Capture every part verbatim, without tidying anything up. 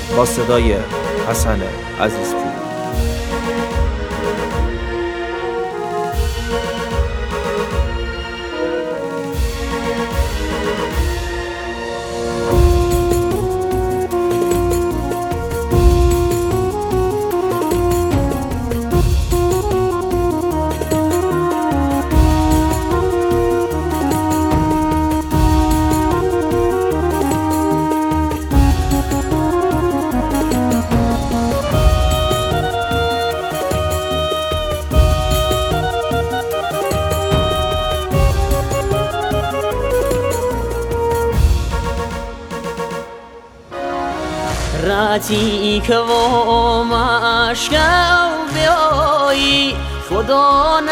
با صدای حسن عزیزپور. راتی که و مشکل بیایی خدا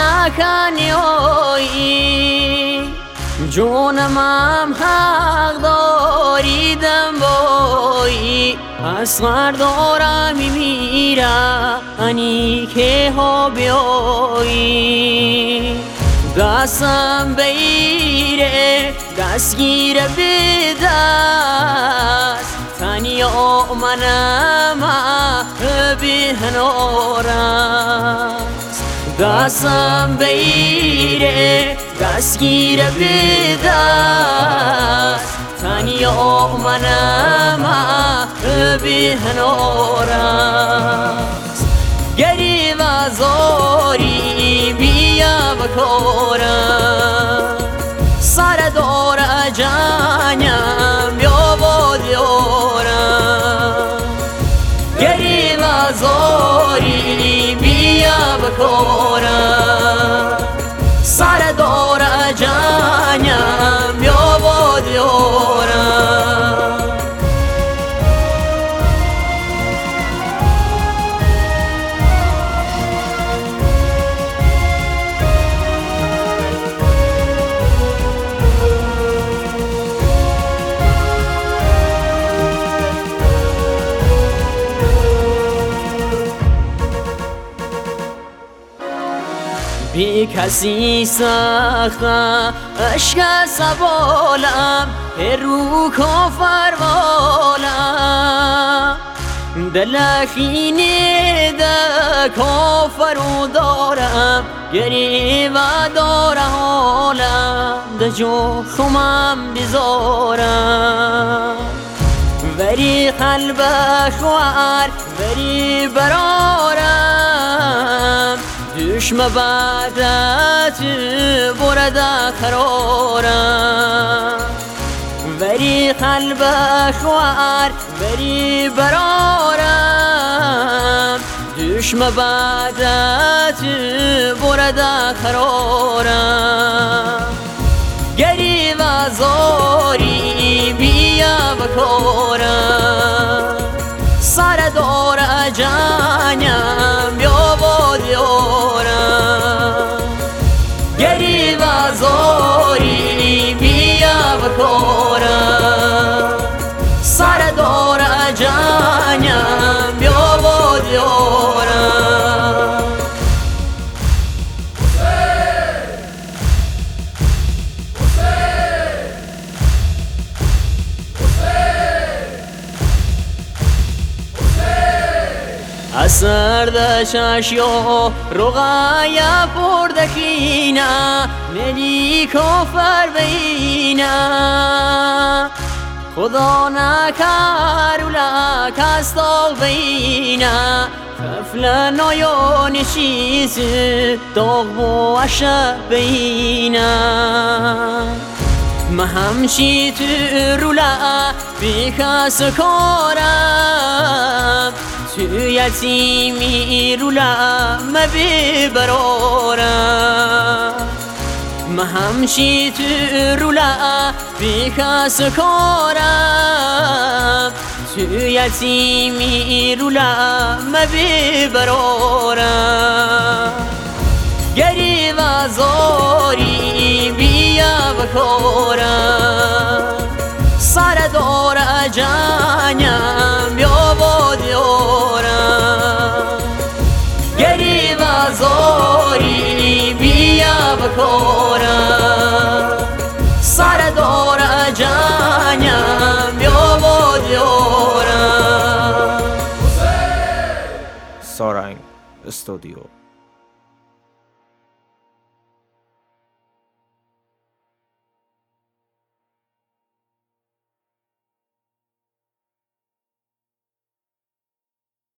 نکنیایی جونم هم حق داریدم بایی اصغر دارم میمیرانی که ها بیایی دستم بگیره دستگیره بدست تنیا منم بهنارست دستم بگیره دستگیره بدست تنیا منم بهنارست گری و زاری بیا بکارم سر دار جانم یا بادیارم گری و زاری بیا بکارم سر دار جانم یا بادیارم بی کسی سخته عشق سوالم رو کافر والم دلخینه ده کافر و دارم گری و داره حالم ده جو خمم بزارم وری قلب خوار وری برارم دشم بعدت برده قرارم وری قلب خوار وری برارم دشم بعدت برده قرارم گری و زاری بیا بکارم سر دار جانم یا بادیارم گری و زاری بیا بکارم سر دار جانم یا بادیارم اثر دشش یا رقایا پردکینا نلی کفر بینا خدا نکر اولا کستا بینا خفل نایان چیز داغ و عشق بینا ما همشی تو رولا بیکس کارم تو یتیمی رولا ما ببرارم ما همشی تو رولا بیکس کارم تو یتیمی رولا ما ببرارم گری و زاری بیا بکارم سر دار جانم یا بادیارم گری و زاری بیا بکارم سر دار جانم یا بادیارم سارنگ استودیو.